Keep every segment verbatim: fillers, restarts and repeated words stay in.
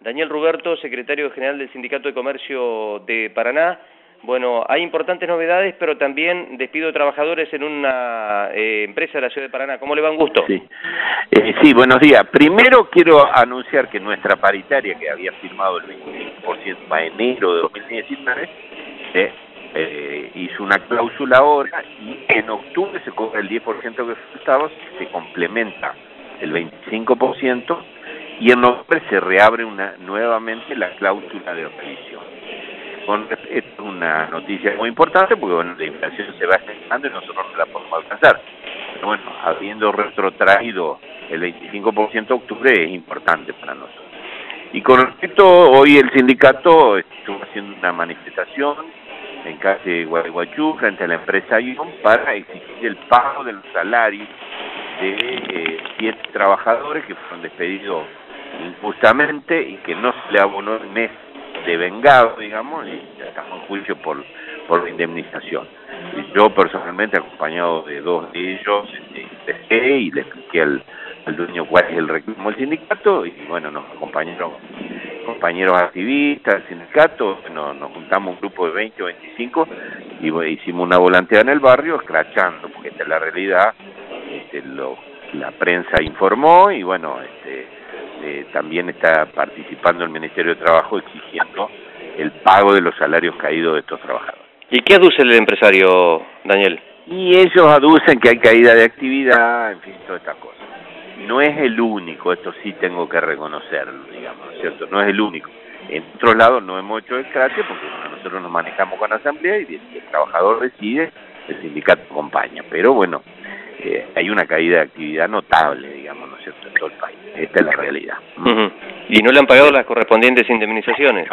Daniel Ruberto, secretario general del Sindicato de Comercio de Paraná. Bueno, hay importantes novedades, pero también despido de trabajadores en una eh, empresa de la ciudad de Paraná. ¿Cómo le va? Un gusto. Sí. Eh, sí, buenos días. Primero quiero anunciar que nuestra paritaria, que había firmado el veinticinco por ciento para enero de dos mil diecinueve, eh, eh, hizo una cláusula ahora y en octubre se cobra el diez por ciento que faltaba, se complementa el veinticinco por ciento y en noviembre se reabre una, nuevamente la cláusula de revisión. Con, esto es una noticia muy importante porque bueno, la inflación se va estimando y nosotros no la podemos alcanzar. Pero bueno, habiendo retrotraído el veinticinco por ciento de octubre es importante para nosotros. Y con respecto, hoy el sindicato estuvo haciendo una manifestación en calle Gualeguaychú frente a la empresa ION para exigir el pago de los salarios de eh, siete trabajadores que fueron despedidos injustamente y que no se le abonó el mes de vengado, digamos, y ya estamos en juicio por, por la indemnización. Y yo personalmente, acompañado de dos de ellos, este, y le expliqué al, al dueño cuál es el reclamo del sindicato, y bueno, nos acompañaron compañeros activistas del sindicato, bueno, nos juntamos un grupo de veinte o veinticinco, y bueno, hicimos una volanteada en el barrio, escrachando, porque esta es la realidad, este, lo, la prensa informó, y bueno, este, Eh, también está participando el Ministerio de Trabajo exigiendo el pago de los salarios caídos de estos trabajadores. ¿Y qué aduce el empresario, Daniel? Y ellos aducen que hay caída de actividad, en fin, todas estas cosas. No es el único, esto sí tengo que reconocerlo, digamos, ¿cierto? No es el único. En otros lados no hemos hecho escrache porque bueno, nosotros nos manejamos con asamblea y si el trabajador decide, el sindicato acompaña. Pero bueno, eh, hay una caída de actividad notable, digamos, ¿no es cierto?, en todo el país. Esta es la realidad. Uh-huh. ¿Y no le han pagado las correspondientes indemnizaciones?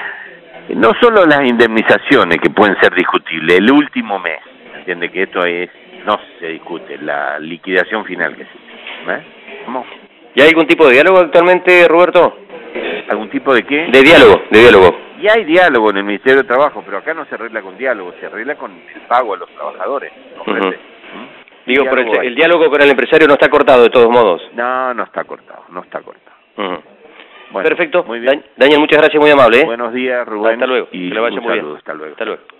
No solo las indemnizaciones, que pueden ser discutibles, el último mes, entiende que esto es, no se discute, la liquidación final que se hizo. ¿Eh? ¿Cómo? ¿Y hay algún tipo de diálogo actualmente, Roberto? ¿Algún tipo de qué? De diálogo, de diálogo. Y hay diálogo en el Ministerio de Trabajo, pero acá no se arregla con diálogo, se arregla con el pago a los trabajadores. ¿Comprende? Uh-huh. ¿Mm? Digo, pero el, el diálogo con el empresario no está cortado de todos modos. No, no está cortado, no está cortado. Uh-huh. Bueno, perfecto. Muy bien. Daniel, muchas gracias, muy amable. ¿eh? Buenos días, Rubén. Hasta luego. Y que le vaya un muy saludo. bien. Hasta luego. Hasta luego.